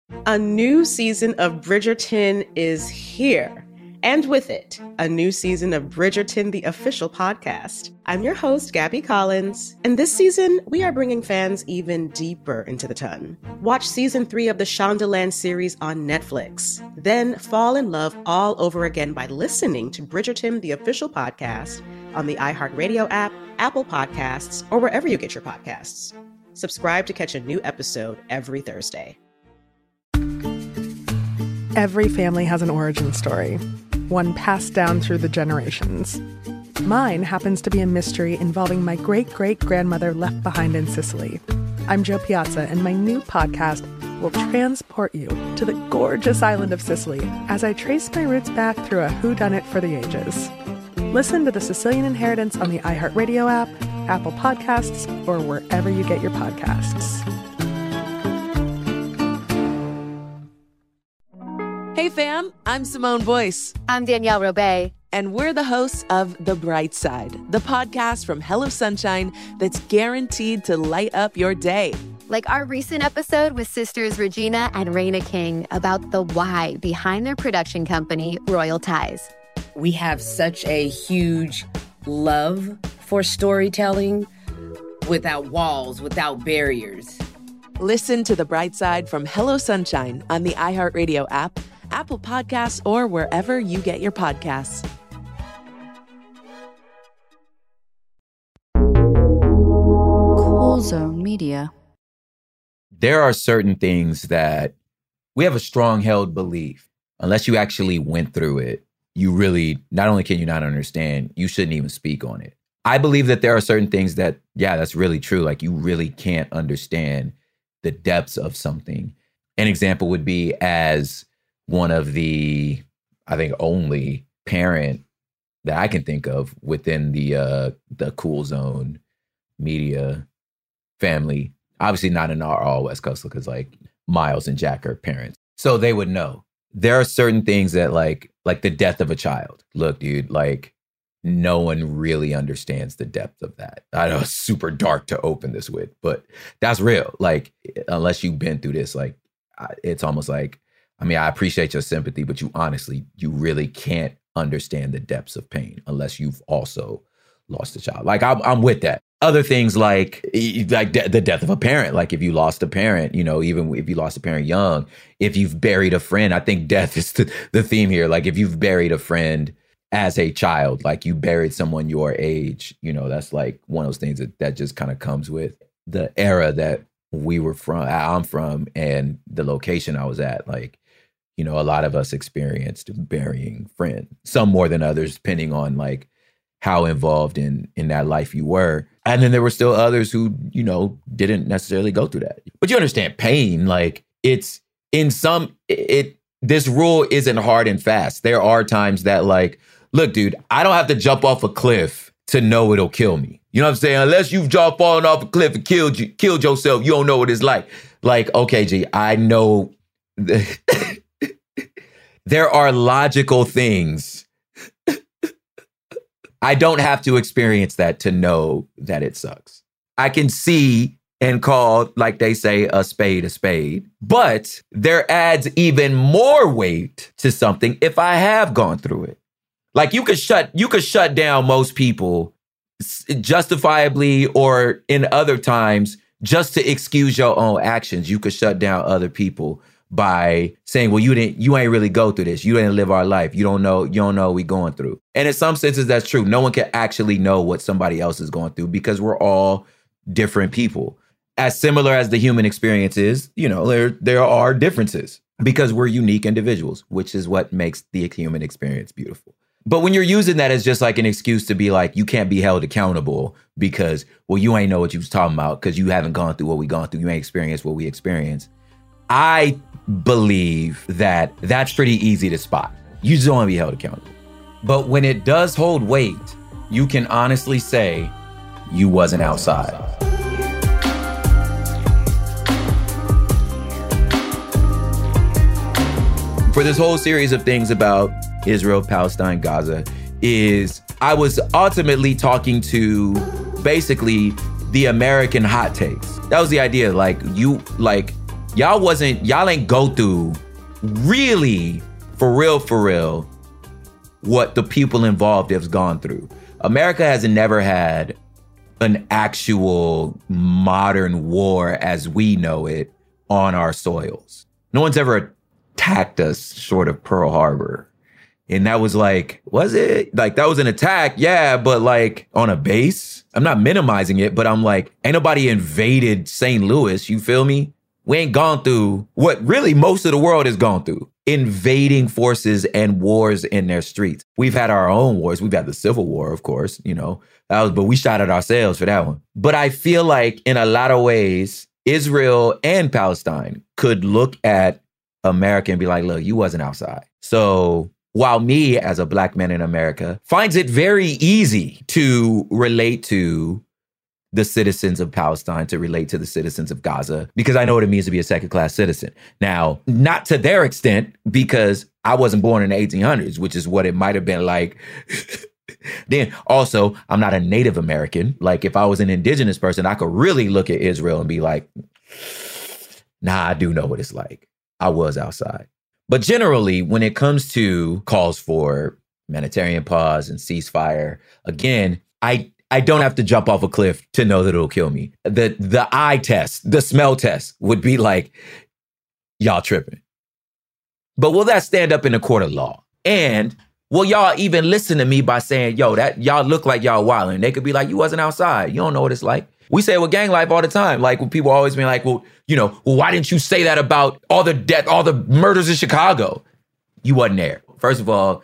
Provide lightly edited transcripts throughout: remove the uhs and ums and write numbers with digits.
A new season of Bridgerton is here. And with it, a new season of Bridgerton, the official podcast. I'm your host, Gabby Collins, and this season, we are bringing fans even deeper into the ton. Watch season 3 of the Shondaland series on Netflix. Then fall in love all over again by listening to Bridgerton, the official podcast, on the iHeartRadio app, Apple Podcasts, or wherever you get your podcasts. Subscribe to catch a new episode every Thursday. Every family has an origin story, one passed down through the generations. Mine happens to be a mystery involving my great-great-grandmother left behind in Sicily. I'm Jo Piazza, and my new podcast will transport you to the gorgeous island of Sicily as I trace my roots back through a whodunit for the ages. Listen to The Sicilian Inheritance on the iHeartRadio app, Apple Podcasts, or wherever you get your podcasts. Hey fam, I'm Simone Boyce. I'm Danielle Robay. And we're the hosts of The Bright Side, the podcast from Hello Sunshine that's guaranteed to light up your day. Like our recent episode with sisters Regina and Raina King about the why behind their production company, Royal Ties. We have such a huge love for storytelling without walls, without barriers. Listen to The Bright Side from Hello Sunshine on the iHeartRadio app, Apple Podcasts, or wherever you get your podcasts. Cool Zone Media. There are certain things that we have a strong held belief. Unless you actually went through it, you really, not only can you not understand, you shouldn't even speak on it. I believe that there are certain things that, yeah, that's really true. Like you really can't understand the depths of something. An example would be as one of the, I think, only parent that I can think of within the Cool Zone Media family. Obviously not in our all West Coast because like Miles and Jack are parents. So they would know. There are certain things that like the death of a child. Look, dude, like no one really understands the depth of that. I know it's super dark to open this with, but that's real. Like, unless you've been through this, like, it's almost like, I mean, I appreciate your sympathy, but you really can't understand the depths of pain unless you've also lost a child. Like, I'm with that. Other things like the death of a parent. Like if you lost a parent, you know, even if you lost a parent young, if you've buried a friend, I think death is the theme here. Like if you've buried a friend as a child, like you buried someone your age, you know, that's like one of those things that just kind of comes with the era that I'm from and the location I was at. Like, you know, a lot of us experienced burying friends, some more than others, depending on like how involved in that life you were. And then there were still others who, you know, didn't necessarily go through that. But you understand pain, like it's this rule isn't hard and fast. There are times that like, look, dude, I don't have to jump off a cliff to know it'll kill me. You know what I'm saying? Unless you've fallen off a cliff and killed yourself, you don't know what it's like. Like, okay, G, I know there are logical things. I don't have to experience that to know that it sucks. I can see and call, like they say, a spade, but there adds even more weight to something if I have gone through it. Like you could shut down most people justifiably, or in other times, just to excuse your own actions. You could shut down other people by saying, well, you ain't really go through this. You didn't live our life. You don't know what we going through. And in some senses, that's true. No one can actually know what somebody else is going through because we're all different people. As similar as the human experience is, you know, there are differences because we're unique individuals, which is what makes the human experience beautiful. But when you're using that as just like an excuse to be like, you can't be held accountable because, well, you ain't know what you was talking about because you haven't gone through what we gone through. You ain't experienced what we experienced. I believe that that's pretty easy to spot. You just don't want to be held accountable. But when it does hold weight, you can honestly say you wasn't outside. For this whole series of things about Israel, Palestine, Gaza, I was ultimately talking to basically the American hot takes. That was the idea. Y'all ain't go through really, for real, what the people involved have gone through. America has never had an actual modern war as we know it on our soils. No one's ever attacked us short of Pearl Harbor. And that was like, was it? Like, that was an attack, yeah, but like on a base? I'm not minimizing it, but I'm like, ain't nobody invaded St. Louis, you feel me? We ain't gone through what really most of the world has gone through. Invading forces and wars in their streets. We've had our own wars. We've had the Civil War, of course, but we shot at ourselves for that one. But I feel like in a lot of ways, Israel and Palestine could look at America and be like, look, you wasn't outside. So while me as a black man in America finds it very easy to relate to the citizens of Palestine, to relate to the citizens of Gaza, because I know what it means to be a second-class citizen. Now, not to their extent, because I wasn't born in the 1800s, which is what it might have been like. Then also, I'm not a Native American. Like, if I was an indigenous person, I could really look at Israel and be like, nah, I do know what it's like. I was outside. But generally, when it comes to calls for humanitarian pause and ceasefire, again, I don't have to jump off a cliff to know that it'll kill me. The eye test, the smell test would be like, y'all tripping. But will that stand up in a court of law? And will y'all even listen to me by saying, yo, that y'all look like y'all wilding? They could be like, you wasn't outside. You don't know what it's like. We say it with gang life all the time. Like, when people always be like, well, why didn't you say that about all the death, all the murders in Chicago? You wasn't there. First of all,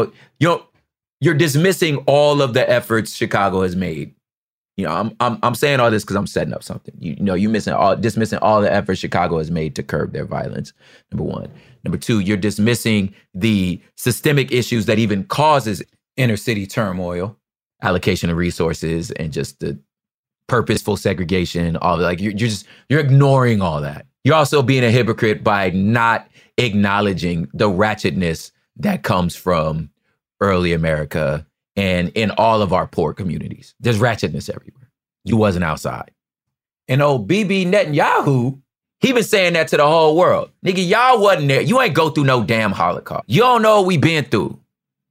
you're dismissing all of the efforts Chicago has made. I'm saying all this because I'm setting up something. You're dismissing all the efforts Chicago has made to curb their violence. Number one. Number two, you're dismissing the systemic issues that even causes inner city turmoil, allocation of resources, and just the purposeful segregation. All of like you're ignoring all that. You're also being a hypocrite by not acknowledging the ratchetness that comes from early America and in all of our poor communities. There's ratchetness everywhere. You wasn't outside. And old Bibi Netanyahu, he been saying that to the whole world. Nigga, y'all wasn't there. You ain't go through no damn Holocaust. You don't know what we been through.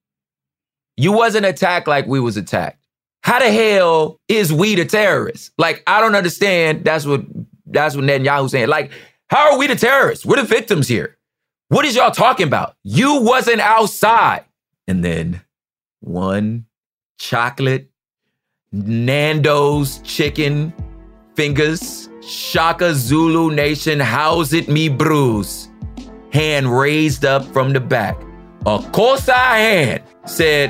You wasn't attacked like we was attacked. How the hell is we the terrorists? Like, I don't understand. That's what Netanyahu's saying. Like, how are we the terrorists? We're the victims here. What is y'all talking about? You wasn't outside. And then one chocolate Nando's chicken fingers, Shaka Zulu Nation, how's it me bruise? Hand raised up from the back. Of course I hand. Said,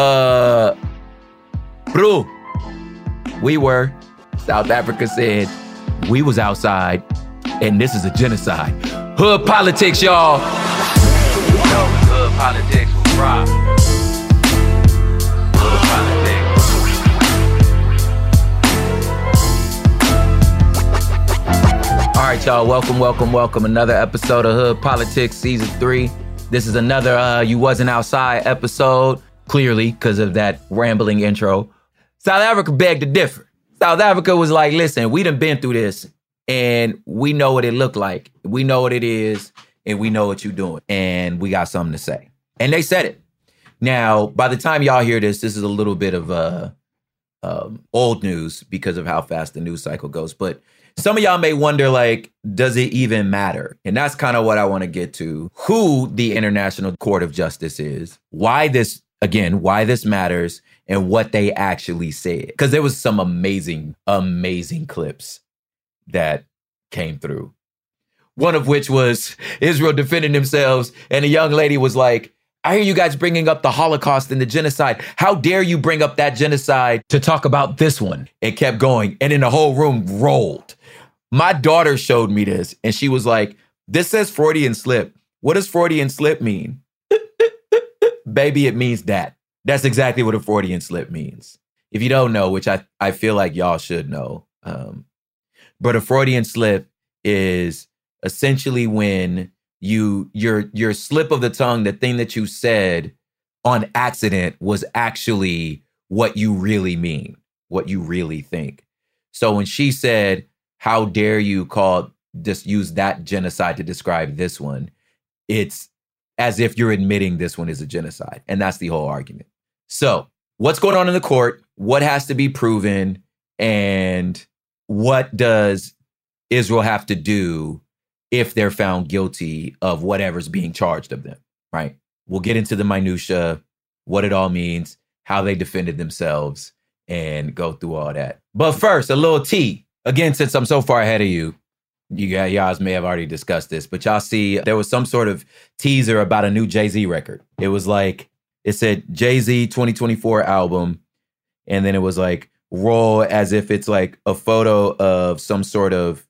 bro, we were. South Africa said, we was outside, and this is a genocide. Hood politics, y'all. Hood politics will rock. Hood politics. All right, y'all, welcome. Another episode of Hood Politics Season 3. This is another You Wasn't Outside episode, clearly because of that rambling intro. South Africa begged to differ. South Africa was like, listen, we done been through this, and we know what it looked like. We know what it is, and we know what you're doing, and we got something to say. And they said it. Now, by the time y'all hear this is a little bit of old news because of how fast the news cycle goes. But some of y'all may wonder, like, does it even matter? And that's kind of what I want to get to. Who the International Court of Justice is, why this matters, and what they actually said. Because there was some amazing clips that came through. One of which was Israel defending themselves, and a young lady was like, I hear you guys bringing up the Holocaust and the genocide. How dare you bring up that genocide to talk about this one? It kept going, and then the whole room rolled. My daughter showed me this, and she was like, this says Freudian slip. What does Freudian slip mean? Baby, it means that. That's exactly what a Freudian slip means. If you don't know, which I feel like y'all should know, but a Freudian slip is essentially when your slip of the tongue, the thing that you said on accident was actually what you really mean, what you really think. So when she said, how dare you call just use that genocide to describe this one, it's as if you're admitting this one is a genocide. And that's the whole argument. So what's going on in the court? What has to be proven? And what does Israel have to do if they're found guilty of whatever's being charged of them, right? We'll get into the minutia, what it all means, how they defended themselves, and go through all that. But first, a little tea. Again, since I'm so far ahead of you, y'all may have already discussed this, but y'all see there was some sort of teaser about a new Jay-Z record. It was like, it said Jay-Z 2024 album, and then it was like roll as if it's like a photo of some sort of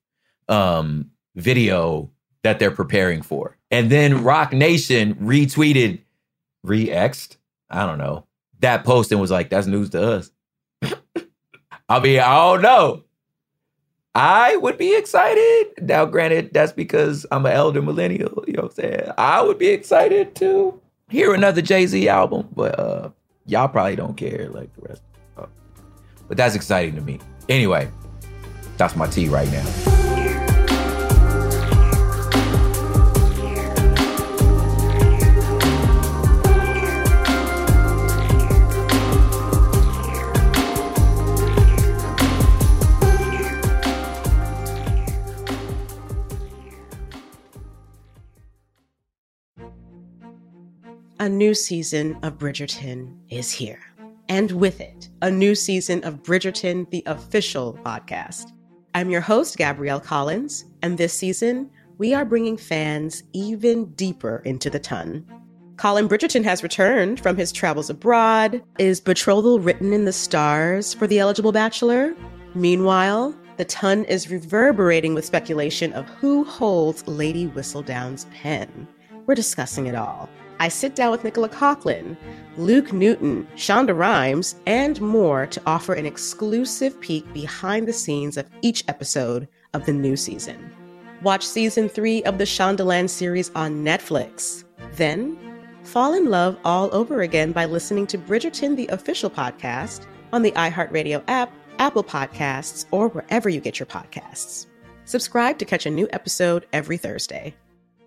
video that they're preparing for. And then Rock Nation retweeted, re-X'd, I don't know, that post and was like, that's news to us. I mean, I don't know. I would be excited. Now, granted, that's because I'm an elder millennial, you know what I'm saying? I would be excited to hear another Jay-Z album, but y'all probably don't care like the rest. But that's exciting to me. Anyway, that's my tea right now. A new season of Bridgerton is here. And with it, a new season of Bridgerton, the official podcast. I'm your host, Gabrielle Collins, and this season, we are bringing fans even deeper into the ton. Colin Bridgerton has returned from his travels abroad. Is betrothal written in the stars for the eligible bachelor? Meanwhile, the ton is reverberating with speculation of who holds Lady Whistledown's pen. We're discussing it all. I sit down with Nicola Coughlan, Luke Newton, Shonda Rhimes, and more to offer an exclusive peek behind the scenes of each episode of the new season. Watch season 3 of the Shondaland series on Netflix. Then, fall in love all over again by listening to Bridgerton, the official podcast, on the iHeartRadio app, Apple Podcasts, or wherever you get your podcasts. Subscribe to catch a new episode every Thursday.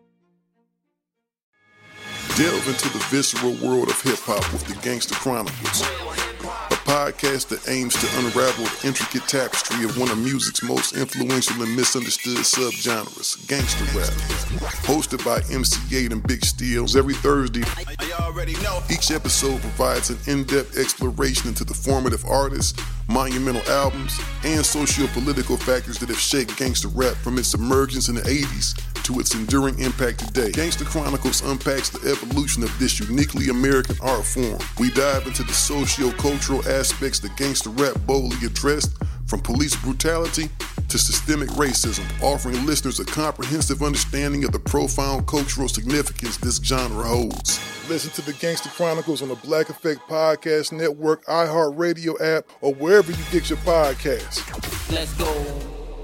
Delve into the visceral world of hip-hop with the Gangsta Chronicles, a podcast that aims to unravel the intricate tapestry of one of music's most influential and misunderstood subgenres, gangsta rap. Hosted by MC8 and Big Steels every Thursday, each episode provides an in-depth exploration into the formative artists, monumental albums, and socio-political factors that have shaped gangsta rap from its emergence in the 80s to its enduring impact today. Gangsta Chronicles unpacks the evolution of this uniquely American art form. We dive into the socio-cultural aspects that gangsta rap boldly addressed, from police brutality to systemic racism, offering listeners a comprehensive understanding of the profound cultural significance this genre holds. Listen to the Gangsta Chronicles on the Black Effect Podcast Network, iHeartRadio app, or wherever you get your podcasts. Let's go.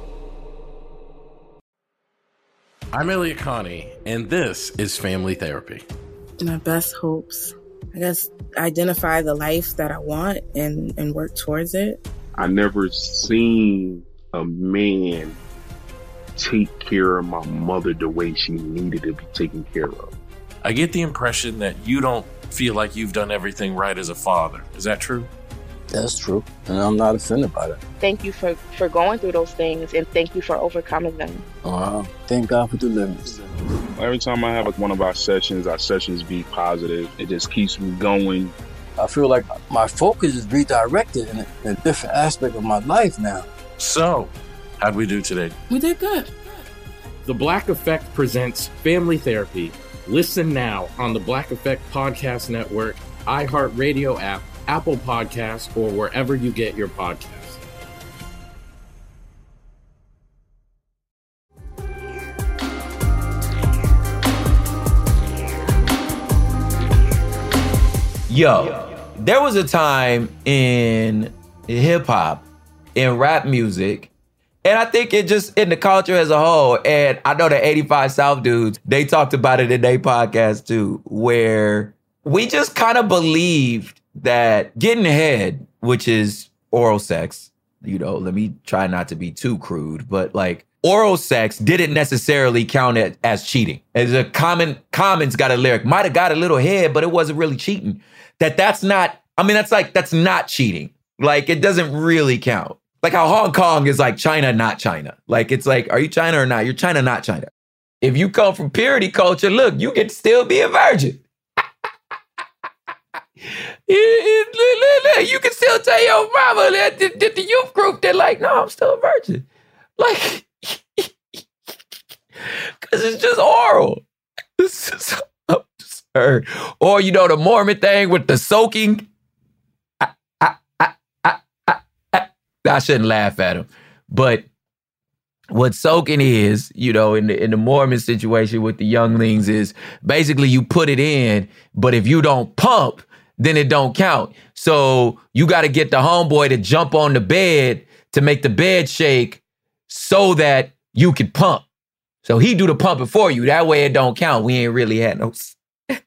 I'm Elliot Connie, and this is Family Therapy. My best hopes, I guess, identify the life that I want and work towards it. I never seen a man take care of my mother the way she needed to be taken care of. I get the impression that you don't feel like you've done everything right as a father. Is that true? That's true, and I'm not offended by that. Thank you for going through those things, and thank you for overcoming them. Thank God for deliverance. Every time I have one of our sessions be positive. It just keeps me going. I feel like my focus is redirected in a different aspect of my life now. So, how'd we do today? We did good. The Black Effect presents Family Therapy. Listen now on the Black Effect Podcast Network, iHeartRadio app, Apple Podcasts, or wherever you get your podcasts. Yo, there was a time in hip hop, in rap music, and I think it just in the culture as a whole, and I know the 85 South dudes, they talked about it in their podcast too, where we just kind of believed that getting head, which is oral sex, you know, let me try not to be too crude, but like oral sex didn't necessarily count as cheating. As a Common's got a lyric, might have got a little head, but it wasn't really cheating. That's not cheating. Like, it doesn't really count. Like how Hong Kong is like China, not China. Like, it's like, are you China or not? You're China, not China. If you come from purity culture, look, you can still be a virgin. You can still tell your mama that the youth group, they're like, no, I'm still a virgin. Like, because it's just oral. This is absurd. Or, the Mormon thing with the soaking. I shouldn't laugh at him. But what soaking is, in the Mormon situation with the younglings is basically you put it in, but if you don't pump, then it don't count. So you got to get the homeboy to jump on the bed to make the bed shake so that you can pump. So he do the pumping for you. That way it don't count. We ain't really had no sex.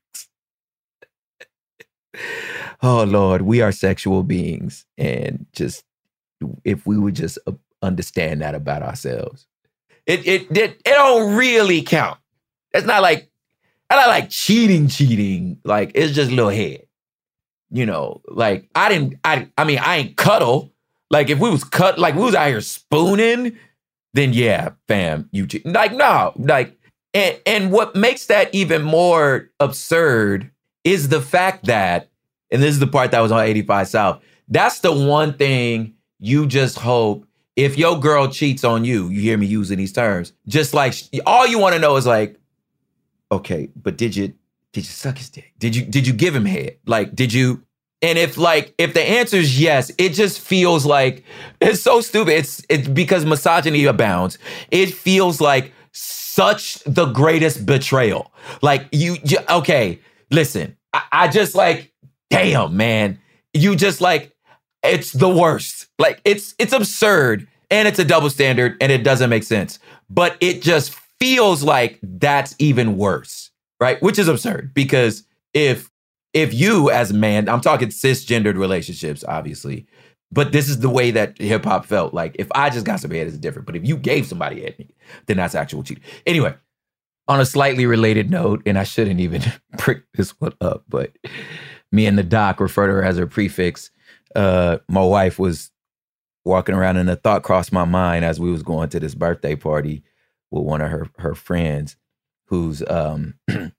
Oh, Lord, we are sexual beings. And just, if we would just understand that about ourselves. It don't really count. It's not like cheating. Like, it's just a little head. Like, I ain't cuddle. Like, if we was out here spooning, then yeah, fam, you cheat. Like, no, like, and what makes that even more absurd is the fact that, and this is the part that was on 85 South, that's the one thing you just hope, if your girl cheats on you, you hear me using these terms, just like, all you want to know is like, okay, but did you suck his dick? Did you give him head? Like, did you? And if the answer is yes, it just feels like, it's so stupid. It's because misogyny abounds. It feels like such the greatest betrayal. Like, okay, listen, I just like, damn, man, you just like, it's the worst. Like, it's absurd, and it's a double standard, and it doesn't make sense. But it just feels like that's even worse, right? Which is absurd, because if you as a man, I'm talking cisgendered relationships, obviously, but this is the way that hip hop felt. Like, if I just got some head, it's different. But if you gave somebody head, then that's actual cheating. Anyway, on a slightly related note, and I shouldn't even prick this one up, but me and the doc refer to her as her prefix. My wife was walking around, and a thought crossed my mind as we was going to this birthday party with one of her friends, who's a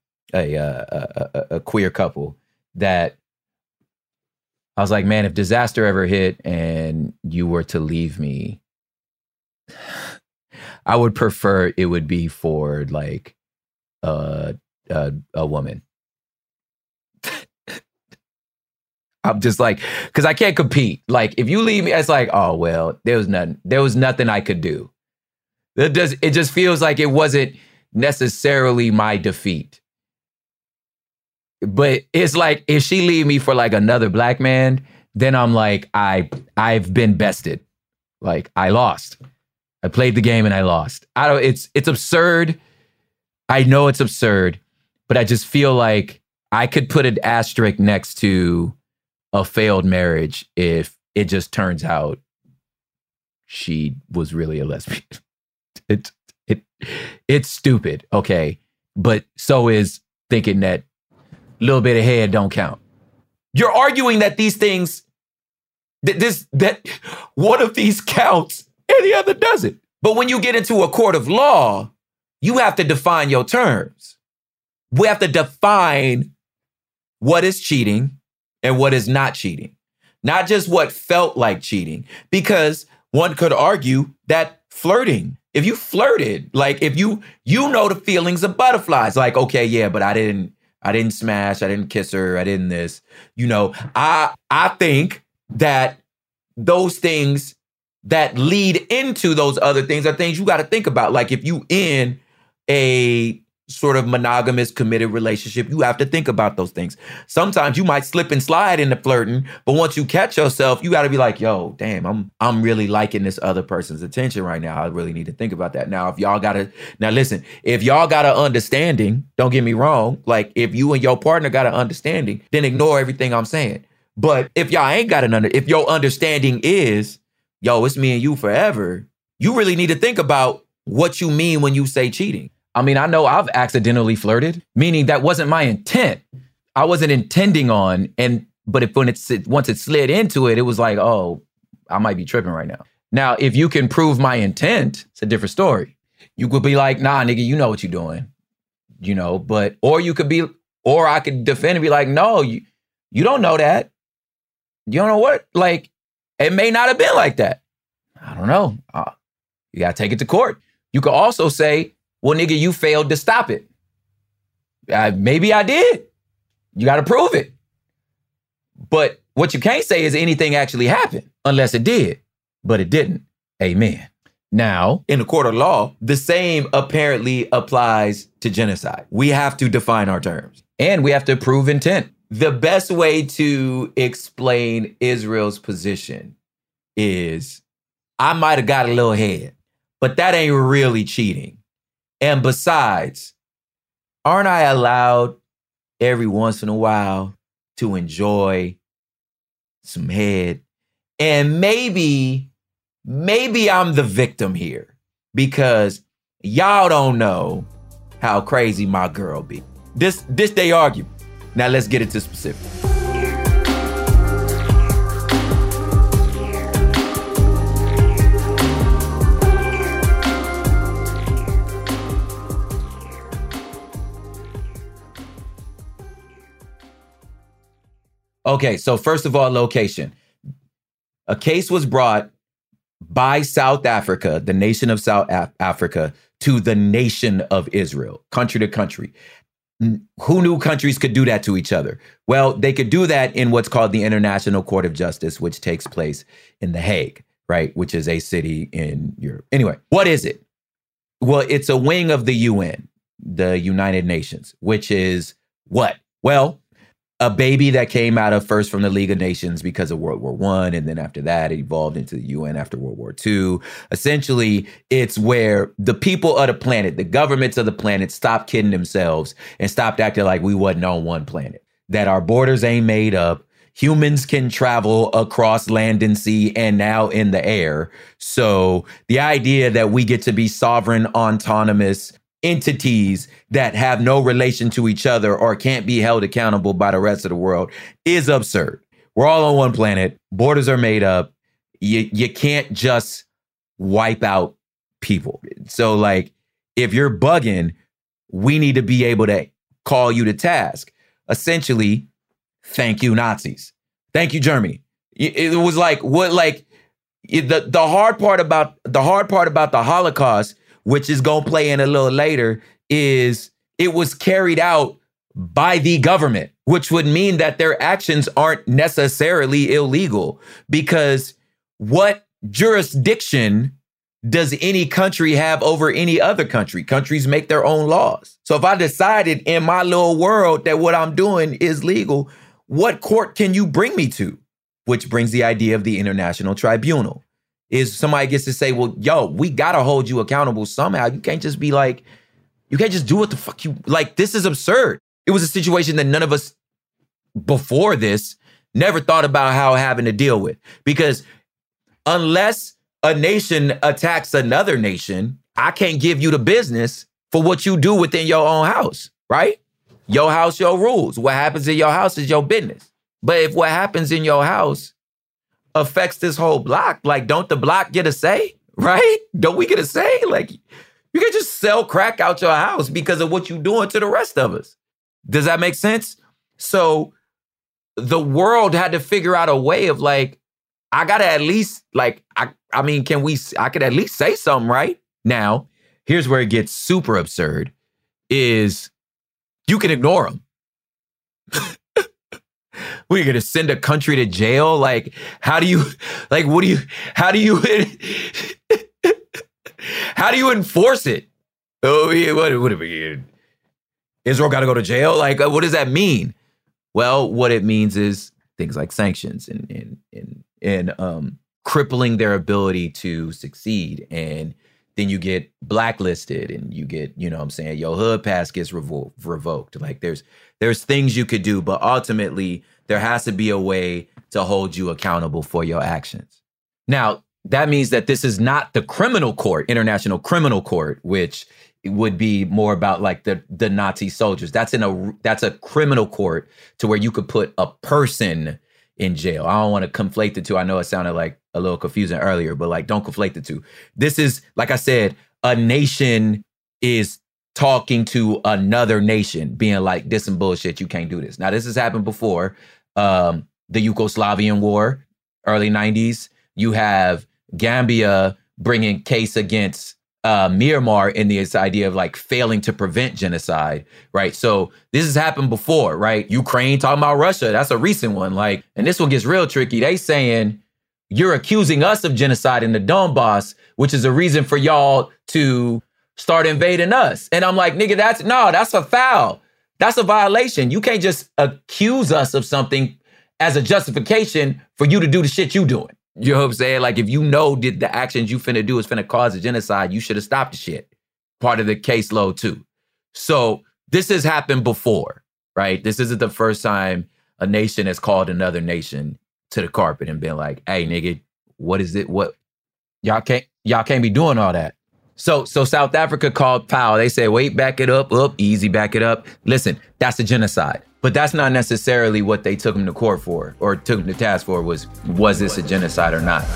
queer couple, that I was like, man, if disaster ever hit and you were to leave me, I would prefer it would be for like a woman. I'm just like, because I can't compete. Like, if you leave me, it's like, oh, well, there was nothing I could do. It just feels like it wasn't necessarily my defeat. But it's like, if she leave me for like another black man, then I'm like, I've been bested. Like, I lost. I played the game and I lost. It's absurd. I know it's absurd, but I just feel like I could put an asterisk next to a failed marriage if it just turns out she was really a lesbian. It's stupid, okay? But so is thinking that a little bit of head don't count. You're arguing that these things, that one of these counts and the other doesn't. But when you get into a court of law, you have to define your terms. We have to define what is cheating and what is not cheating. Not just what felt like cheating. Because one could argue that flirting, if you flirted, like if you know the feelings of butterflies, like, okay, yeah, but I didn't smash, I didn't kiss her, I didn't this. I think that those things that lead into those other things are things you got to think about. Like, if you in a sort of monogamous, committed relationship, you have to think about those things. Sometimes you might slip and slide into flirting, but once you catch yourself, you got to be like, yo, damn, I'm really liking this other person's attention right now. I really need to think about that. Now, if y'all got an understanding, don't get me wrong, like if you and your partner got an understanding, then ignore everything I'm saying. But if y'all ain't got if your understanding is, yo, it's me and you forever, you really need to think about what you mean when you say cheating. I mean, I know I've accidentally flirted, meaning that wasn't my intent. I wasn't intending on, but once it slid into it, it was like, oh, I might be tripping right now. Now, if you can prove my intent, it's a different story. You could be like, nah, nigga, you know what you're doing, or I could defend and be like, no, you don't know that. You don't know what, like, it may not have been like that. I don't know. You got to take it to court. You could also say, well, nigga, you failed to stop it. Maybe I did. You got to prove it. But what you can't say is anything actually happened, unless it did. But it didn't. Amen. Now, in the court of law, the same apparently applies to genocide. We have to define our terms, and we have to prove intent. The best way to explain Israel's position is, I might have got a little head, but that ain't really cheating. And besides, aren't I allowed every once in a while to enjoy some head? And maybe I'm the victim here because y'all don't know how crazy my girl be. This they argue. Now let's get into specifics. Okay, so first of all, location. A case was brought by South Africa, the nation of South Africa, to the nation of Israel, country to country. Who knew countries could do that to each other? Well, they could do that in what's called the International Court of Justice, which takes place in The Hague, right? Which is a city in Europe. Anyway, what is it? Well, it's a wing of the UN, the United Nations, which is what? Well, a baby that came out of first from the League of Nations because of World War I, and then after that, it evolved into the UN after World War II. Essentially, it's where the people of the planet, the governments of the planet, stopped kidding themselves and stopped acting like we wasn't on one planet, that our borders ain't made up. Humans can travel across land and sea and now in the air. So the idea that we get to be sovereign, autonomous entities that have no relation to each other or can't be held accountable by the rest of the world is absurd. We're all on one planet. Borders are made up. You can't just wipe out people. So like, if you're bugging, we need to be able to call you to task. Essentially, thank you, Nazis. Thank you, Germany. It was like, what, like the hard part about the Holocaust, which is going to play in a little later, is it was carried out by the government, which would mean that their actions aren't necessarily illegal, because what jurisdiction does any country have over any other country? Countries make their own laws. So if I decided in my little world that what I'm doing is legal, what court can you bring me to? Which brings the idea of the International Tribunal. Is somebody gets to say, well, yo, we got to hold you accountable somehow. You can't just be like, you can't just do what the fuck you, like, this is absurd. It was a situation that none of us before this never thought about how having to deal with. Because unless a nation attacks another nation, I can't give you the business for what you do within your own house, right? Your house, your rules. What happens in your house is your business. But if what happens in your house affects this whole block, like, don't the block get a say, right? Don't we get a say? Like, you can just sell crack out your house because of what you're doing to the rest of us. Does that make sense? So the world had to figure out a way of like, I gotta at least, like, I could at least say something, right? Now, here's where it gets super absurd, is you can ignore them. What, are you going to send a country to jail? Like, how do you enforce it? Oh, yeah, what Israel got to go to jail? Like, what does that mean? Well, what it means is things like sanctions and crippling their ability to succeed. And then you get blacklisted and you get, you know what I'm saying, your hood pass gets revoked. Like, there's things you could do, but ultimately there has to be a way to hold you accountable for your actions. Now, that means that this is not the criminal court, International Criminal Court, which would be more about like the Nazi soldiers. That's a criminal court to where you could put a person in jail. I don't want to conflate the two. I know it sounded like a little confusing earlier, but like, don't conflate the two. This is, like I said, a nation is talking to another nation, being like, this some bullshit, you can't do this. Now, this has happened before. The Yugoslavian War, early 90s. You have Gambia bringing case against Myanmar in this idea of like failing to prevent genocide, right? So this has happened before, right? Ukraine talking about Russia, that's a recent one. Like, and this one gets real tricky. They saying, you're accusing us of genocide in the Donbass, which is a reason for y'all to start invading us. And I'm like, nigga, that's a foul. That's a violation. You can't just accuse us of something as a justification for you to do the shit you doing. You know what I'm saying? Like, if you know that the actions you finna do is finna cause a genocide, you should have stopped the shit. Part of the caseload too. So this has happened before, right? This isn't the first time a nation has called another nation to the carpet and been like, hey, nigga, what is it? What? Y'all can't be doing all that. So South Africa called foul. They said, wait, back it up, easy, back it up. Listen, that's a genocide. But that's not necessarily what they took him to court for or took him to task for was this a genocide or not?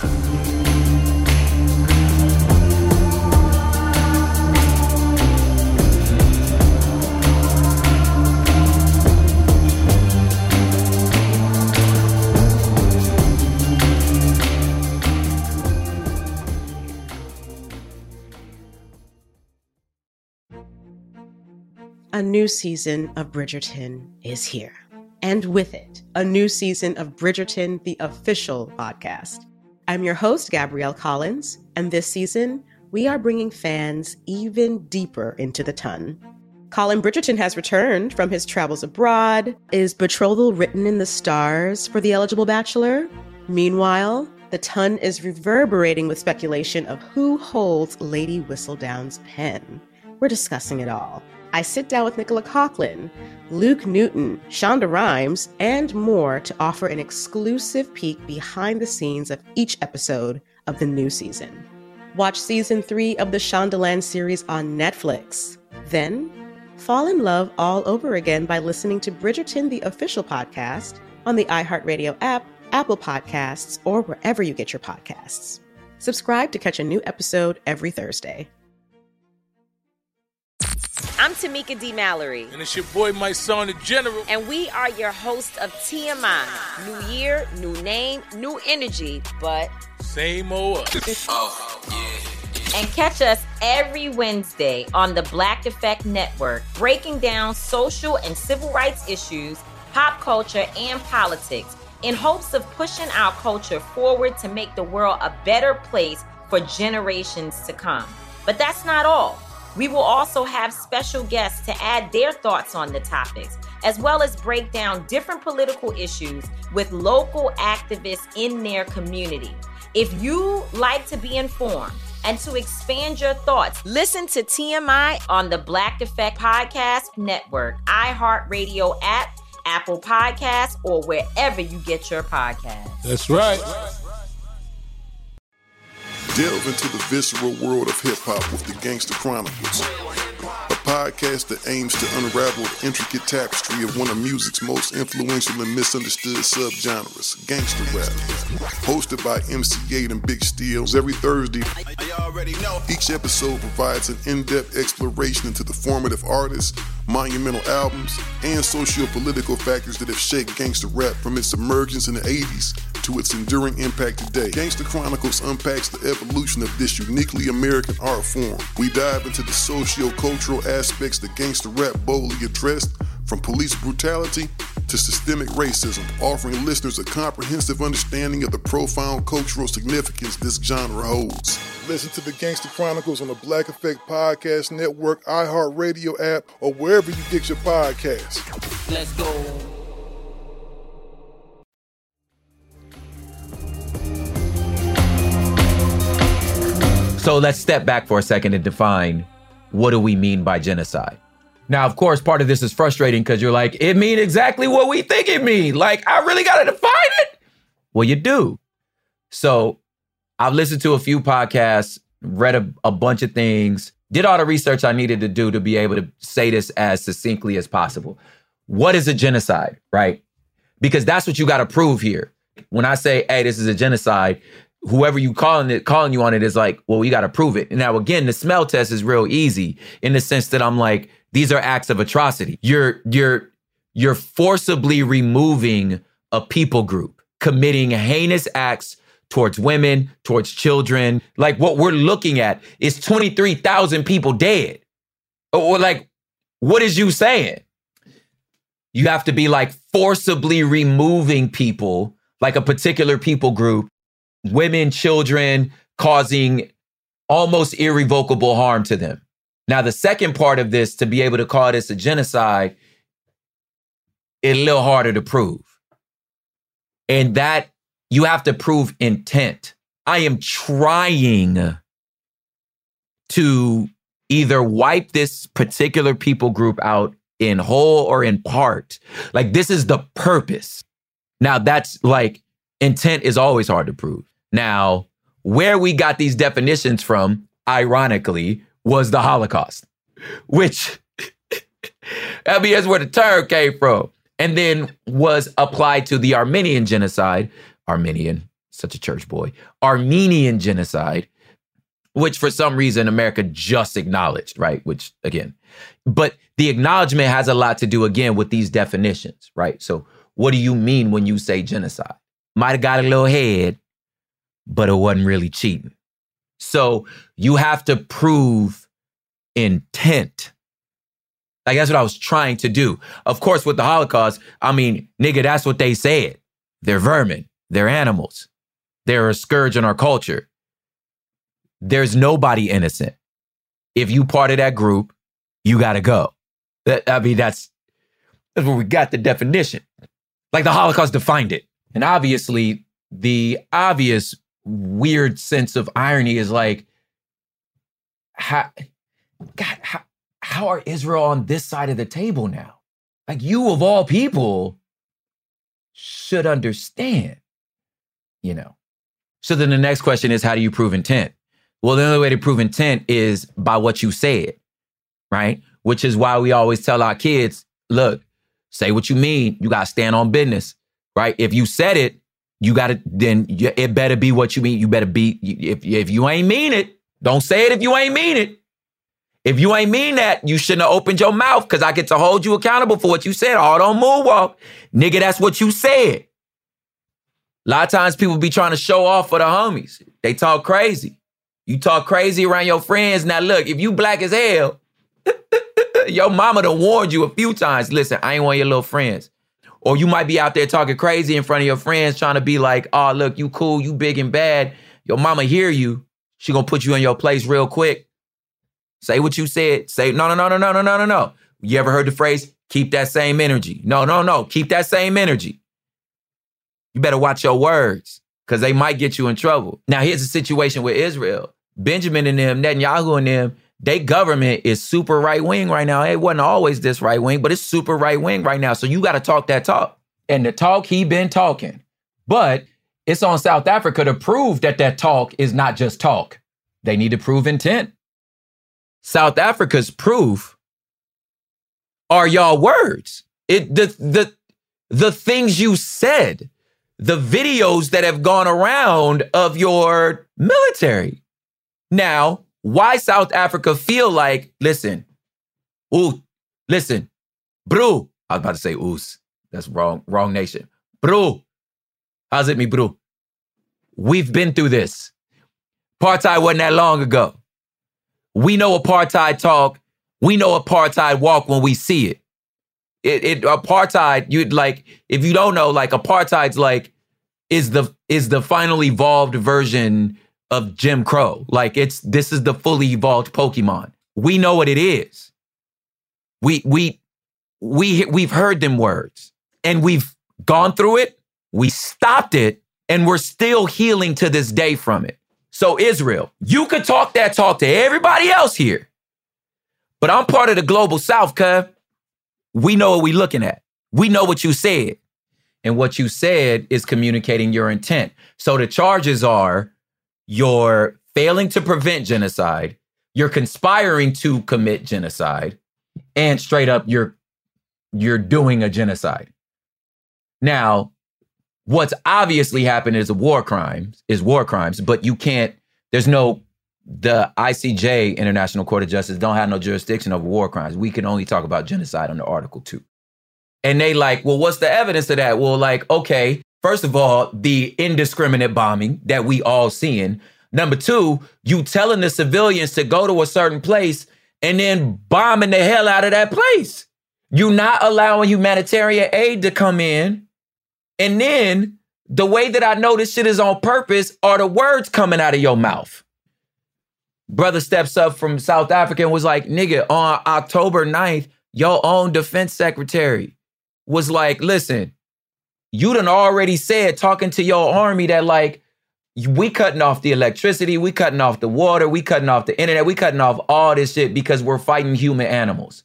A new season of Bridgerton is here. And with it, a new season of Bridgerton, the official podcast. I'm your host, Gabrielle Collins, and this season, we are bringing fans even deeper into the ton. Colin Bridgerton has returned from his travels abroad. Is betrothal written in the stars for the eligible bachelor? Meanwhile, the ton is reverberating with speculation of who holds Lady Whistledown's pen. We're discussing it all. I sit down with Nicola Coughlan, Luke Newton, Shonda Rhimes, and more to offer an exclusive peek behind the scenes of each episode of the new season. Watch season 3 of the Shondaland series on Netflix. Then, fall in love all over again by listening to Bridgerton, the official podcast, on the iHeartRadio app, Apple Podcasts, or wherever you get your podcasts. Subscribe to catch a new episode every Thursday. I'm Tamika D. Mallory. And it's your boy, my son, the General. And we are your hosts of TMI. New year, new name, new energy, but same old us. Oh, yeah. And catch us every Wednesday on the Black Effect Network, breaking down social and civil rights issues, pop culture, and politics in hopes of pushing our culture forward to make the world a better place for generations to come. But that's not all. We will also have special guests to add their thoughts on the topics, as well as break down different political issues with local activists in their community. If you like to be informed and to expand your thoughts, listen to TMI on the Black Effect Podcast Network, iHeartRadio app, Apple Podcasts, or wherever you get your podcasts. That's right. Delve into the visceral world of hip-hop with the Gangsta Chronicles, a podcast that aims to unravel the intricate tapestry of one of music's most influential and misunderstood subgenres, gangsta rap. Hosted by MC8 and Big Steels every Thursday, each episode provides an in-depth exploration into the formative artists, monumental albums, and socio-political factors that have shaped gangsta rap from its emergence in the 80s to its enduring impact today. Gangsta Chronicles unpacks the evolution of this uniquely American art form. We dive into the socio-cultural aspects that gangsta rap boldly addressed, from police brutality to systemic racism, offering listeners a comprehensive understanding of the profound cultural significance this genre holds. Listen to the Gangsta Chronicles on the Black Effect Podcast Network, iHeartRadio app, or wherever you get your podcasts. Let's go. So let's step back for a second and define what do we mean by genocide. Now, of course, part of this is frustrating because you're like, it means exactly what we think it means. Like, I really got to define it? Well, you do. So I've listened to a few podcasts, read a bunch of things, did all the research I needed to do to be able to say this as succinctly as possible. What is a genocide, right? Because that's what you got to prove here. When I say, hey, this is a genocide, whoever you calling you on it is like, well, we got to prove it. Now, again, the smell test is real easy in the sense that I'm like, these are acts of atrocity. You're forcibly removing a people group, committing heinous acts towards women, towards children. Like what we're looking at is 23,000 people dead. Or like, what is you saying? You have to be like forcibly removing people, like a particular people group, women, children, causing almost irrevocable harm to them. Now, the second part of this, to be able to call this a genocide, is a little harder to prove. And that you have to prove intent. I am trying to either wipe this particular people group out in whole or in part. Like, this is the purpose. Now, that's like, intent is always hard to prove. Now, where we got these definitions from, ironically, was the Holocaust, which, I mean, that's where the term came from. And then was applied to the Armenian genocide. Armenian, such a church boy. Armenian genocide, which for some reason America just acknowledged, right? Which, again, but the acknowledgement has a lot to do, again, with these definitions, right? So what do you mean when you say genocide? Might have got a little head, but it wasn't really cheating. So you have to prove intent. Like, that's what I was trying to do. Of course, with the Holocaust, I mean, nigga, that's what they said. They're vermin. They're animals. They're a scourge in our culture. There's nobody innocent. If you part of that group, you got to go. That's where we got the definition. Like, the Holocaust defined it. And obviously, the obvious weird sense of irony is like, how are Israel on this side of the table now? Like, you of all people should understand, you know? So then the next question is, how do you prove intent? Well, the only way to prove intent is by what you said, right? Which is why we always tell our kids, look, say what you mean. You got to stand on business, right? If you said it, you got to, then it better be what you mean. You better be, if you ain't mean it, don't say it if you ain't mean it. If you ain't mean that, you shouldn't have opened your mouth, because I get to hold you accountable for what you said. Oh, don't moonwalk. Nigga, that's what you said. A lot of times people be trying to show off for the homies. They talk crazy. You talk crazy around your friends. Now, look, if you black as hell, your mama done warned you a few times. Listen, I ain't one of your little friends. Or you might be out there talking crazy in front of your friends, trying to be like, oh, look, you cool, you big and bad. Your mama hear you. She gonna put you in your place real quick. Say what you said. Say, no. You ever heard the phrase, keep that same energy? No. Keep that same energy. You better watch your words, because they might get you in trouble. Now, here's the situation with Israel. Benjamin and them, Netanyahu and them, their government is super right-wing right now. It wasn't always this right-wing, but it's super right-wing right now. So you got to talk that talk. And the talk he been talking. But it's on South Africa to prove that talk is not just talk. They need to prove intent. South Africa's proof are y'all words. The things you said, the videos that have gone around of your military. Now, why South Africa feel like, listen, bro. I was about to say oos. That's wrong nation. Bro. How's it me, bro? We've been through this. Apartheid wasn't that long ago. We know apartheid talk. We know apartheid walk when we see it. Apartheid, you'd like, if you don't know, like, apartheid's like, is the final evolved version of Jim Crow. Like, this is the fully evolved Pokemon. We know what it is. We've heard them words, and we've gone through it. We stopped it, and we're still healing to this day from it. So Israel, you could talk that talk to everybody else here, but I'm part of the global South, cuz we know what we're looking at. We know what you said, and what you said is communicating your intent. So the charges are, you're failing to prevent genocide, you're conspiring to commit genocide, and straight up you're doing a genocide. Now, what's obviously happened is war crimes, but you can't, the ICJ, International Court of Justice, don't have no jurisdiction over war crimes. We can only talk about genocide under Article 2. And they like, well, what's the evidence of that? Well, like, okay, first of all, the indiscriminate bombing that we all seeing. Number two, you telling the civilians to go to a certain place and then bombing the hell out of that place. You not allowing humanitarian aid to come in. And then the way that I know this shit is on purpose are the words coming out of your mouth. Brother steps up from South Africa and was like, nigga, on October 9th, your own defense secretary was like, listen, you done already said, talking to your army, that like, we cutting off the electricity, we cutting off the water, we cutting off the internet, we cutting off all this shit because we're fighting human animals.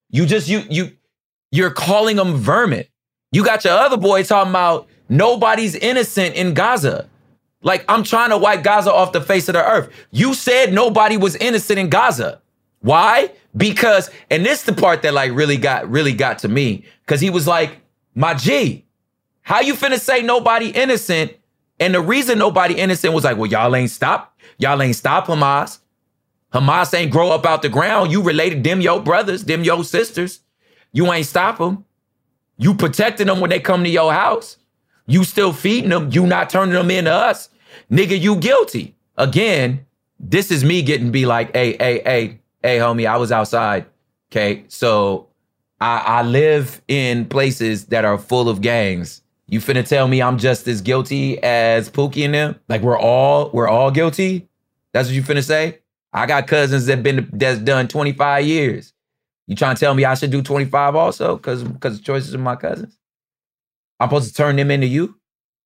You're calling them vermin. You got your other boy talking about nobody's innocent in Gaza. Like, I'm trying to wipe Gaza off the face of the earth. You said nobody was innocent in Gaza. Why? Because, and this is the part that like really got to me, because he was like, my G, how you finna say nobody innocent? And the reason nobody innocent was like, well, y'all ain't stop Hamas. Hamas ain't grow up out the ground. You related them your brothers, them your sisters. You ain't stop them. You protecting them when they come to your house. You still feeding them. You not turning them into us. Nigga, you guilty. Again, this is me getting be like, hey, homie, I was outside. Okay, so I live in places that are full of gangs. You finna tell me I'm just as guilty as Pookie and them? Like we're all guilty? That's what you finna say? I got cousins that's done 25 years. You trying to tell me I should do 25 also because of choices of my cousins? I'm supposed to turn them into you?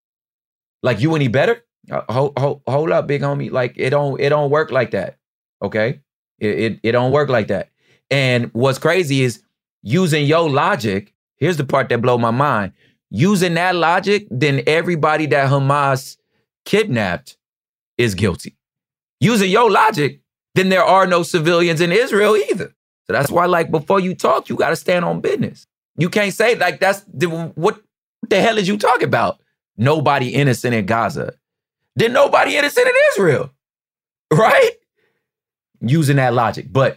Like you any better? Hold up, big homie. Like it don't work like that. Okay? It don't work like that. And what's crazy is using your logic, here's the part that blow my mind. Using that logic, then everybody that Hamas kidnapped is guilty. Using your logic, then there are no civilians in Israel either. So that's why, like, before you talk, you got to stand on business. You can't say, like, what the hell is you talking about? Nobody innocent in Gaza. Then nobody innocent in Israel, right? Using that logic. But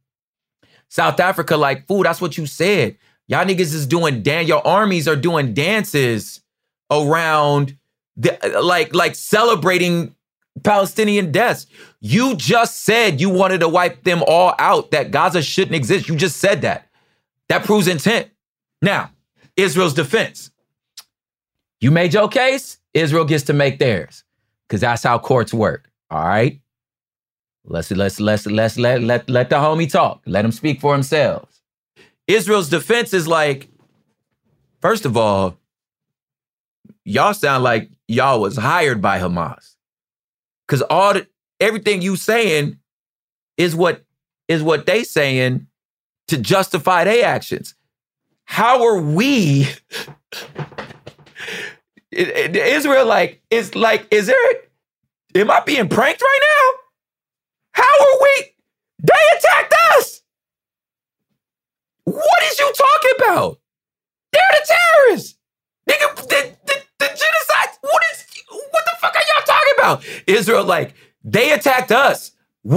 South Africa, like, fool, that's what you said. Y'all niggas is doing your armies are doing dances around like celebrating Palestinian deaths. You just said you wanted to wipe them all out, that Gaza shouldn't exist. You just said that. That proves intent. Now, Israel's defense. You made your case, Israel gets to make theirs. Because that's how courts work. All right. Let's let the homie talk. Let him speak for themselves. Israel's defense is like, first of all, y'all sound like y'all was hired by Hamas. Because everything you saying is what they saying to justify their actions. How are we? Israel am I being pranked right now? How are we? They attacked us. What is you talking about? They're the terrorists. Nigga, the genocide. What the fuck are y'all talking about? Israel, like, they attacked us.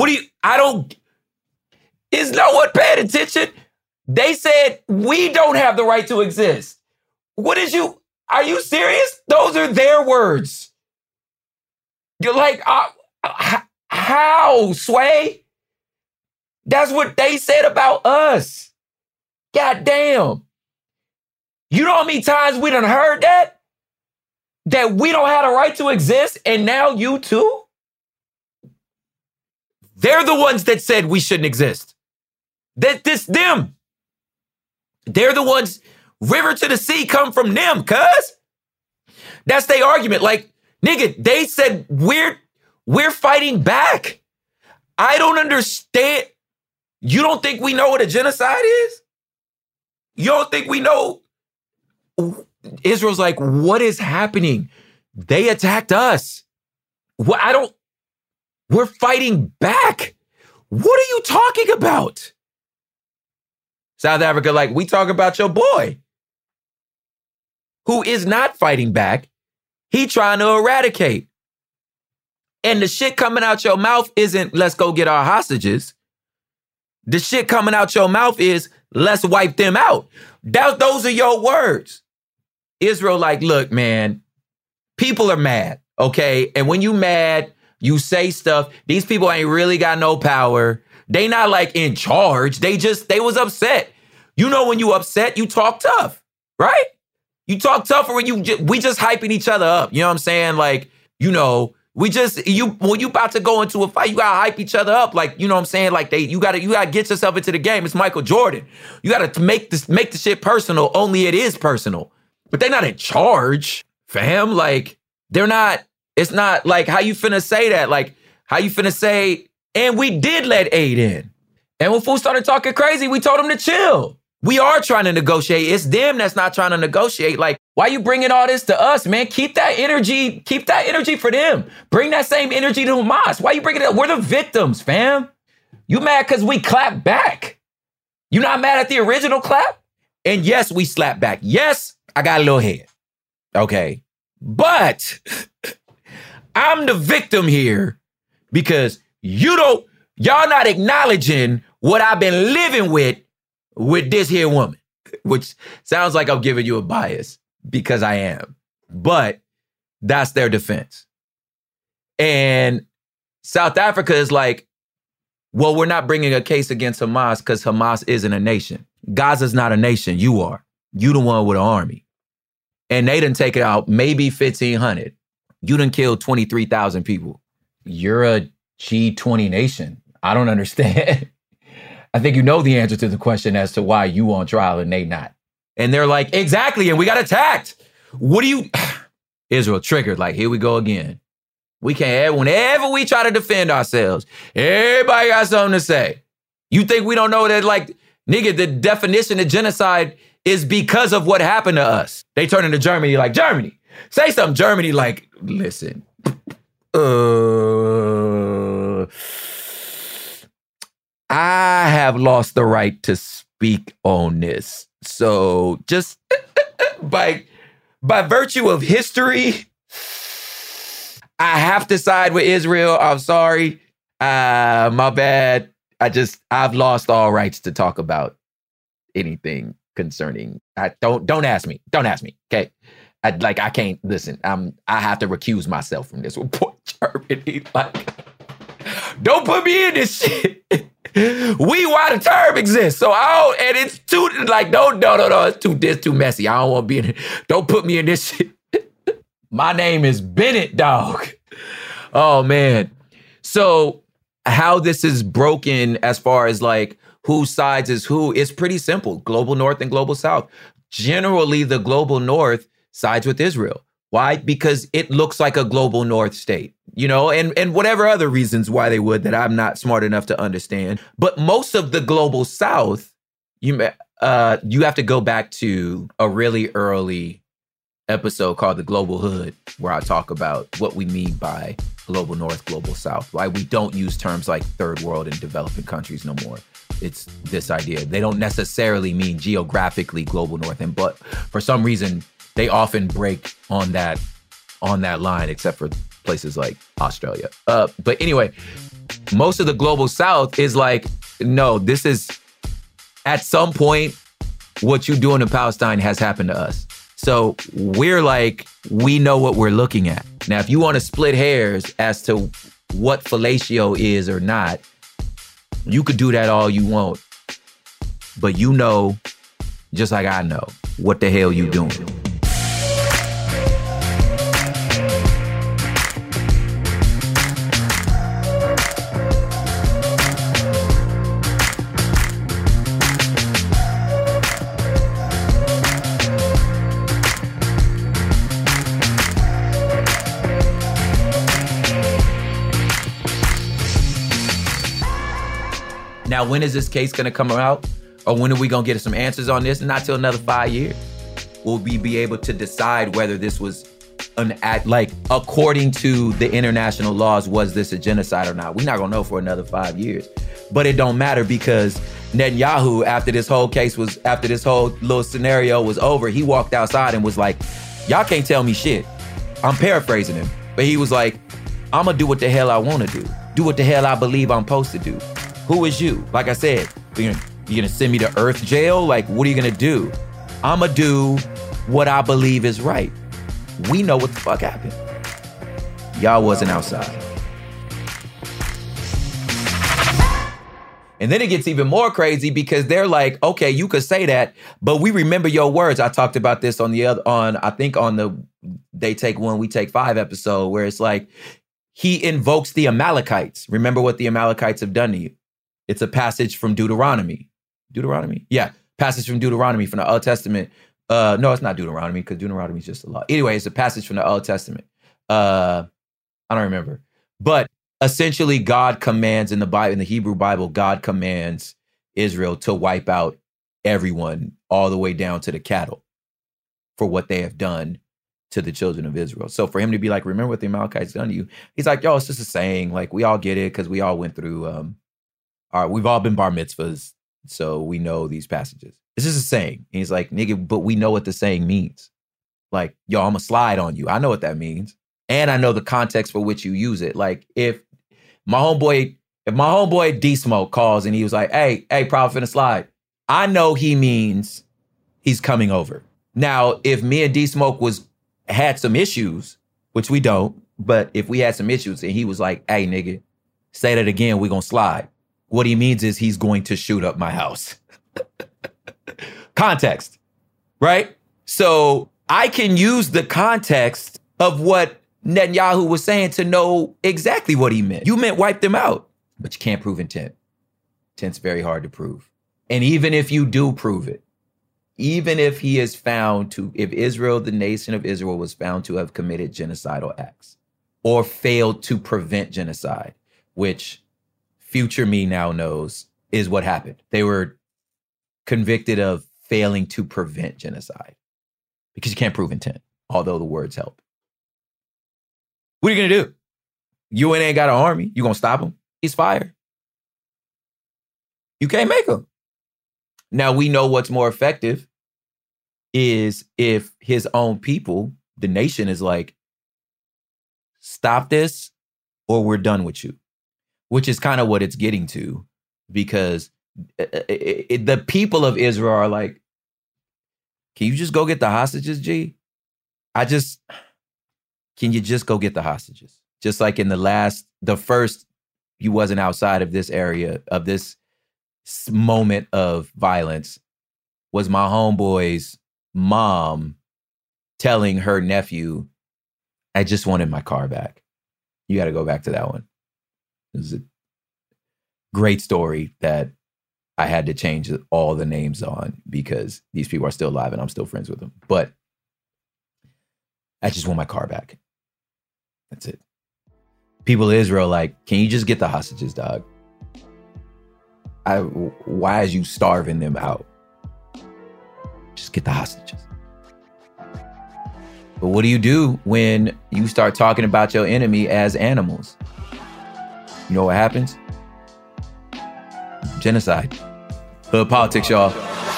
Is no one paying attention? They said we don't have the right to exist. Are you serious? Those are their words. You're like, how, Sway? That's what they said about us. God damn. You know how many times we done heard that? That we don't have a right to exist, and now you too? They're the ones that said we shouldn't exist. Them. They're the ones, river to the sea come from them, cuz. That's their argument. Like, nigga, they said we're fighting back. I don't understand. You don't think we know what a genocide is? You don't think we know? Israel's like, what is happening? They attacked us. We're fighting back. What are you talking about? South Africa, like, we talk about your boy who is not fighting back. He trying to eradicate. And the shit coming out your mouth isn't, let's go get our hostages. The shit coming out your mouth is, let's wipe them out. Those are your words. Israel, like, look, man, people are mad, okay? And when you mad, you say stuff. These people ain't really got no power. They not like in charge. They was upset. You know, when you upset, you talk tough, right? You talk tougher when we just hyping each other up. You know what I'm saying? Like, you know, when you about to go into a fight, you gotta hype each other up. Like, you know what I'm saying? Like, you gotta get yourself into the game. It's Michael Jordan. You gotta make the shit personal. Only it is personal. But they're not in charge, fam. Like, they're not. It's not like, how you finna say that? Like, how you finna say, and we did let aid in. And when fools started talking crazy, we told them to chill. We are trying to negotiate. It's them that's not trying to negotiate. Like, why you bringing all this to us, man? Keep that energy for them. Bring that same energy to Hamas. Why you bringing it up? We're the victims, fam. You mad because we clap back? You not mad at the original clap? And yes, we slap back. Yes, I got a little head. Okay. But I'm the victim here because y'all not acknowledging what I've been living with this here woman, which sounds like I'm giving you a bias because I am, but that's their defense. And South Africa is like, well, we're not bringing a case against Hamas because Hamas isn't a nation. Gaza's not a nation. You are. You the one with an army. And they done take it out maybe 1,500. You done killed 23,000 people. You're a G20 nation. I don't understand. I think you know the answer to the question as to why you on trial and they not. And they're like, exactly, and we got attacked. What do you... Israel triggered, like, here we go again. We can't, whenever we try to defend ourselves, everybody got something to say. You think we don't know that, like, nigga, the definition of genocide is because of what happened to us. They turn into Germany, like, Germany. Say something, Germany, like, listen. I have lost the right to speak on this. So just by virtue of history, I have to side with Israel. I'm sorry. My bad. I've lost all rights to talk about anything concerning. Don't ask me. Don't ask me. Okay. I can't listen. I have to recuse myself from this. Poor Germany. Like, don't put me in this shit. Why the term exists. So and it's too, like, no, it's too messy. I don't want to be in it. Don't put me in this shit. My name is Bennett, dog. Oh, man. So how this is broken as far as, like, whose sides is who, it's pretty simple. Global North and Global South. Generally, the Global North sides with Israel. Why? Because it looks like a Global North state, you know, and whatever other reasons why they would that I'm not smart enough to understand. But most of the Global South, you have to go back to a really early episode called The Global Hood, where I talk about what we mean by Global North, Global South, why we don't use terms like third world and developing countries no more. It's this idea. They don't necessarily mean geographically Global North, but for some reason, they often break on that line, except for places like Australia. But anyway, most of the Global South is like, no, this is, at some point, what you're doing in Palestine has happened to us. So we're like, we know what we're looking at. Now, if you want to split hairs as to what fellatio is or not, you could do that all you want. But you know, just like I know, what the hell you doing. Now, when is this case going to come out? Or when are we going to get some answers on this? Not till another 5 years. Will we be able to decide whether this was an act, like according to the international laws, was this a genocide or not? We're not gonna know for another 5 years. But it don't matter because Netanyahu, after this whole little scenario was over, he walked outside and was like, y'all can't tell me shit. I'm paraphrasing him, but he was like, I'm gonna do what the hell I wanna do what the hell I believe I'm supposed to do. Who is you? Like I said, you're gonna send me to earth jail? Like, what are you gonna do? I'm gonna do what I believe is right. We know what the fuck happened. Y'all wasn't outside. And then it gets even more crazy because they're like, okay, you could say that, but we remember your words. I talked about this on the They Take One, We Take Five episode, where it's like, he invokes the Amalekites. Remember what the Amalekites have done to you. It's a passage from Deuteronomy. Deuteronomy? Yeah, passage from Deuteronomy from the Old Testament. No, it's not Deuteronomy because Deuteronomy is just a law. Anyway, it's a passage from the Old Testament. I don't remember. But essentially, God commands in the Hebrew Bible, God commands Israel to wipe out everyone all the way down to the cattle for what they have done to the children of Israel. So for him to be like, remember what the Amalekites done to you? He's like, yo, it's just a saying. Like, we all get it because we all went through, we've all been bar mitzvahs, so we know these passages. It's just a saying. And he's like, nigga, but we know what the saying means. Like, yo, I'm gonna slide on you. I know what that means. And I know the context for which you use it. Like, if my homeboy D-Smoke calls and he was like, hey, Prophet finna slide, I know he means he's coming over. Now, if me and D-Smoke had some issues, which we don't, but if we had some issues and he was like, hey, nigga, say that again, we gonna slide. What he means is he's going to shoot up my house. Context, right? So I can use the context of what Netanyahu was saying to know exactly what he meant. You meant wipe them out, but you can't prove intent. Intent's very hard to prove. And even if you do prove it, even if he is found to, if Israel, the nation of Israel, was found to have committed genocidal acts or failed to prevent genocide, which future me now knows is what happened. They were convicted of failing to prevent genocide because you can't prove intent, although the words help. What are you going to do? UN ain't got an army. You going to stop him? He's fired. You can't make him. Now, we know what's more effective is if his own people, the nation, is like, stop this or we're done with you, which is kind of what it's getting to, because the people of Israel are like, can you just go get the hostages, G? Can you just go get the hostages? Just like in the first, you wasn't outside of this area, of this moment of violence, was my homeboy's mom telling her nephew, I just wanted my car back. You got to go back to that one. It was a great story that I had to change all the names on because these people are still alive and I'm still friends with them. But I just want my car back. That's it. People of Israel, like, can you just get the hostages, dog? Why is you starving them out? Just get the hostages. But what do you do when you start talking about your enemy as animals? You know what happens? Genocide. Hood politics, y'all.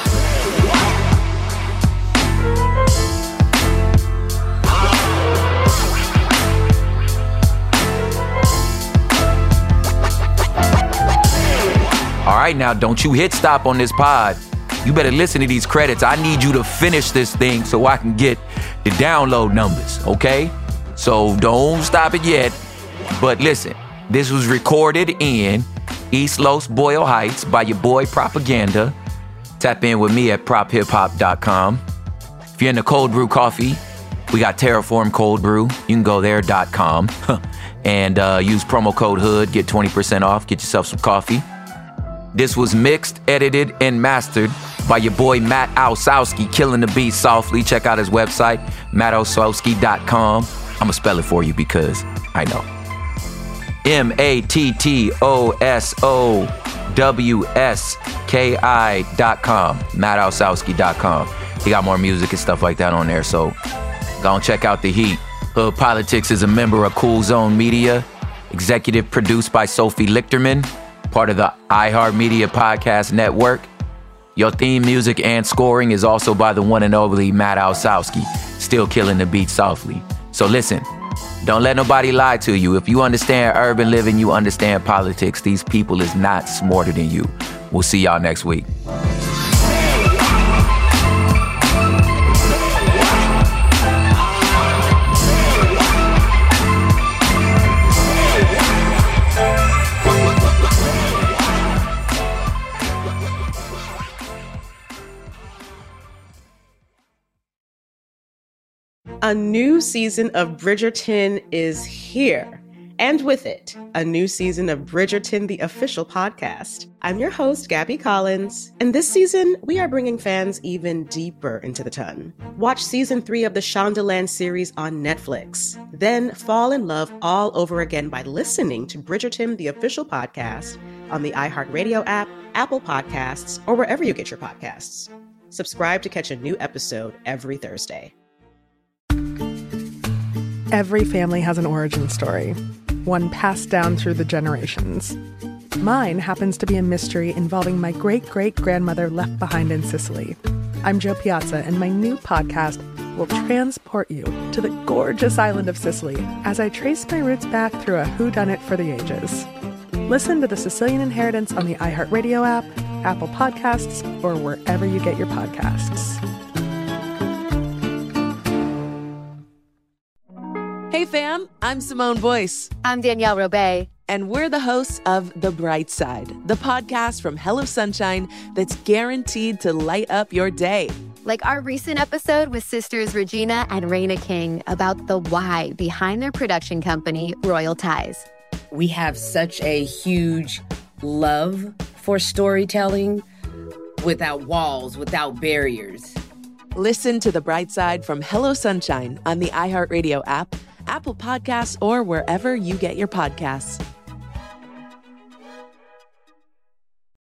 All right, now, don't you hit stop on this pod. You better listen to these credits. I need you to finish this thing so I can get the download numbers, okay? So don't stop it yet. But listen, this was recorded in East Los Boyle Heights by your boy Propaganda. Tap in with me at prophiphop.com. If you're into cold brew coffee, we got Terraform Cold Brew. You can go there.com and use promo code HOOD, get 20% off, get yourself some coffee. This was mixed, edited, and mastered by your boy Matt Osowski, killing the beat softly. Check out his website, mattosowski.com. I'm going to spell it for you because I know. MATTOSOWSKI.com, mattosowski.com. He got more music and stuff like that on there, so go and check out the heat. Hood Politics is a member of Cool Zone Media, executive produced by Sophie Lichterman, part of the iHeartMedia Podcast Network. Your theme music and scoring is also by the one and only Matt Alsowski, still killing the beat softly. So listen, don't let nobody lie to you. If you understand urban living, you understand politics. These people is not smarter than you. We'll see y'all next week. A new season of Bridgerton is here. And with it, a new season of Bridgerton, the official podcast. I'm your host, Gabby Collins, and this season, we are bringing fans even deeper into the ton. Watch season 3 of the Shondaland series on Netflix. Then fall in love all over again by listening to Bridgerton, the official podcast, on the iHeartRadio app, Apple Podcasts, or wherever you get your podcasts. Subscribe to catch a new episode every Thursday. Every family has an origin story, one passed down through the generations. Mine happens to be a mystery involving my great-great-grandmother left behind in Sicily. I'm Jo Piazza, and my new podcast will transport you to the gorgeous island of Sicily as I trace my roots back through a whodunit for the ages. Listen to The Sicilian Inheritance on the iHeartRadio app, Apple Podcasts, or wherever you get your podcasts. Hey fam, I'm Simone Boyce. I'm Danielle Robay. And we're the hosts of The Bright Side, the podcast from Hello Sunshine that's guaranteed to light up your day. Like our recent episode with sisters Regina and Raina King about the why behind their production company, Royal Ties. We have such a huge love for storytelling without walls, without barriers. Listen to The Bright Side from Hello Sunshine on the iHeartRadio app, Apple Podcasts, or wherever you get your podcasts.